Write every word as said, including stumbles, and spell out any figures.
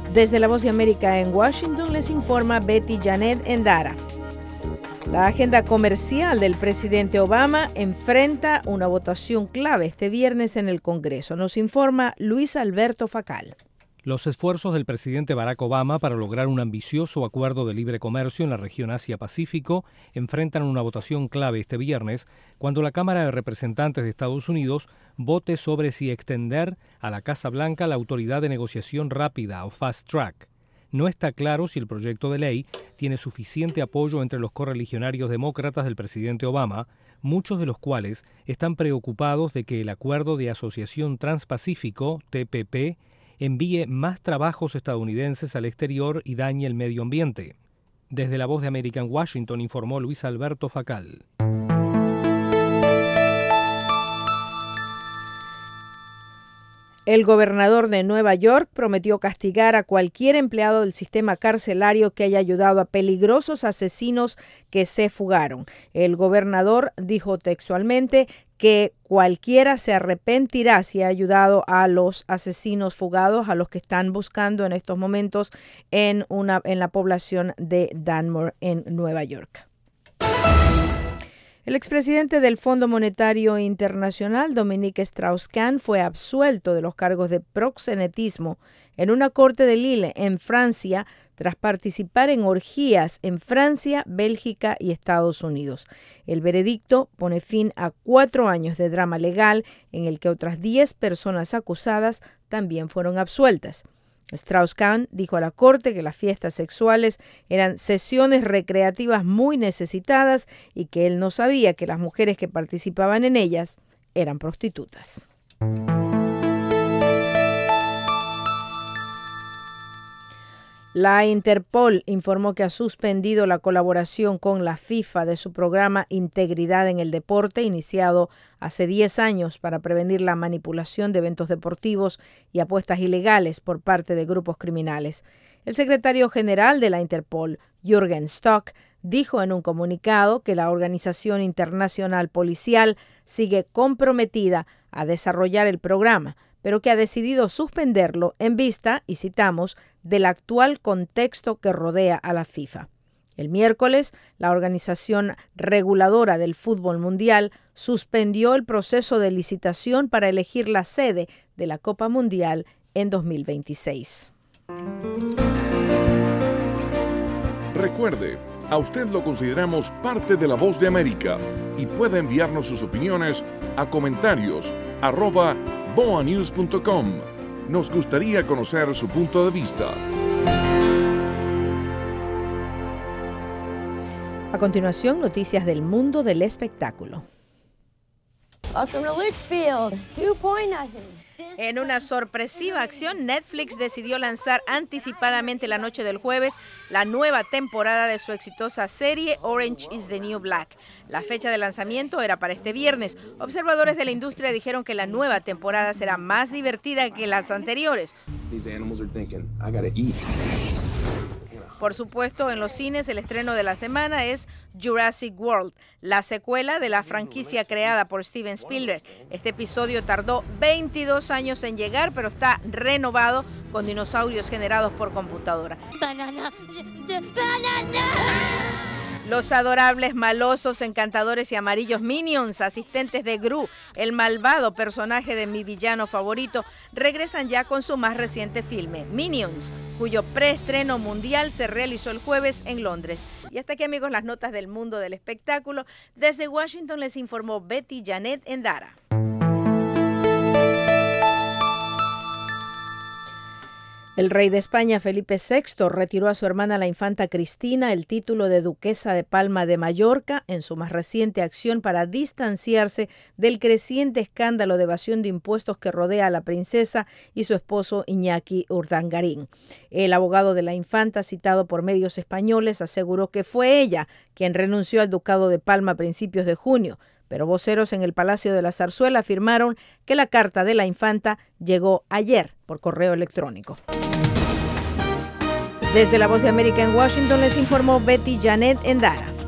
Desde la Voz de América en Washington les informa Betty Janet Endara. La agenda comercial del presidente Obama enfrenta una votación clave este viernes en el Congreso. Nos informa Luis Alberto Facal. Los esfuerzos del presidente Barack Obama para lograr un ambicioso acuerdo de libre comercio en la región Asia-Pacífico enfrentan una votación clave este viernes cuando la Cámara de Representantes de Estados Unidos vote sobre si extender a la Casa Blanca la autoridad de negociación rápida o Fast Track. No está claro si el proyecto de ley tiene suficiente apoyo entre los correligionarios demócratas del presidente Obama, muchos de los cuales están preocupados de que el Acuerdo de Asociación Transpacífico, T P P, envíe más trabajos estadounidenses al exterior y dañe el medio ambiente. Desde la Voz de América en Washington informó Luis Alberto Facal. El gobernador de Nueva York prometió castigar a cualquier empleado del sistema carcelario que haya ayudado a peligrosos asesinos que se fugaron. El gobernador dijo textualmente que cualquiera se arrepentirá si ha ayudado a los asesinos fugados, a los que están buscando en estos momentos en, una, en la población de Danmore, en Nueva York. El expresidente del Fondo Monetario Internacional, Dominique Strauss-Kahn, fue absuelto de los cargos de proxenetismo en una corte de Lille, en Francia, tras participar en orgías en Francia, Bélgica y Estados Unidos. El veredicto pone fin a cuatro años de drama legal en el que otras diez personas acusadas también fueron absueltas. Strauss-Kahn dijo a la corte que las fiestas sexuales eran sesiones recreativas muy necesitadas y que él no sabía que las mujeres que participaban en ellas eran prostitutas. La Interpol informó que ha suspendido la colaboración con la FIFA de su programa Integridad en el Deporte, iniciado hace diez años para prevenir la manipulación de eventos deportivos y apuestas ilegales por parte de grupos criminales. El secretario general de la Interpol, Jürgen Stock, dijo en un comunicado que la Organización Internacional Policial sigue comprometida a desarrollar el programa, pero que ha decidido suspenderlo en vista, y citamos, del actual contexto que rodea a la FIFA. El miércoles, la Organización Reguladora del Fútbol Mundial suspendió el proceso de licitación para elegir la sede de la Copa Mundial en dos mil veintiséis. Recuerde, a usted lo consideramos parte de La Voz de América y puede enviarnos sus opiniones a comentarios arroba boa news punto com. Nos gustaría conocer su punto de vista. A continuación, noticias del mundo del espectáculo. Welcome to Litchfield. Two point nothing. En una sorpresiva acción, Netflix decidió lanzar anticipadamente la noche del jueves la nueva temporada de su exitosa serie Orange is the New Black. La fecha de lanzamiento era para este viernes. Observadores de la industria dijeron que la nueva temporada será más divertida que las anteriores. Por supuesto, en los cines el estreno de la semana es Jurassic World, la secuela de la franquicia creada por Steven Spielberg. Este episodio tardó veintidós años en llegar, pero está renovado con dinosaurios generados por computadora. Banana. Banana. Los adorables, malosos, encantadores y amarillos Minions, asistentes de Gru, el malvado personaje de mi villano favorito, regresan ya con su más reciente filme, Minions, cuyo preestreno mundial se realizó el jueves en Londres. Y hasta aquí, amigos, las notas del mundo del espectáculo. Desde Washington les informó Betty Janet Endara. El rey de España, Felipe sexto, retiró a su hermana la infanta Cristina el título de duquesa de Palma de Mallorca en su más reciente acción para distanciarse del creciente escándalo de evasión de impuestos que rodea a la princesa y su esposo Iñaki Urdangarín. El abogado de la infanta, citado por medios españoles, aseguró que fue ella quien renunció al ducado de Palma a principios de junio, pero voceros en el Palacio de la Zarzuela afirmaron que la carta de la infanta llegó ayer por correo electrónico. Desde la Voz de América en Washington les informó Betty Janet Endara.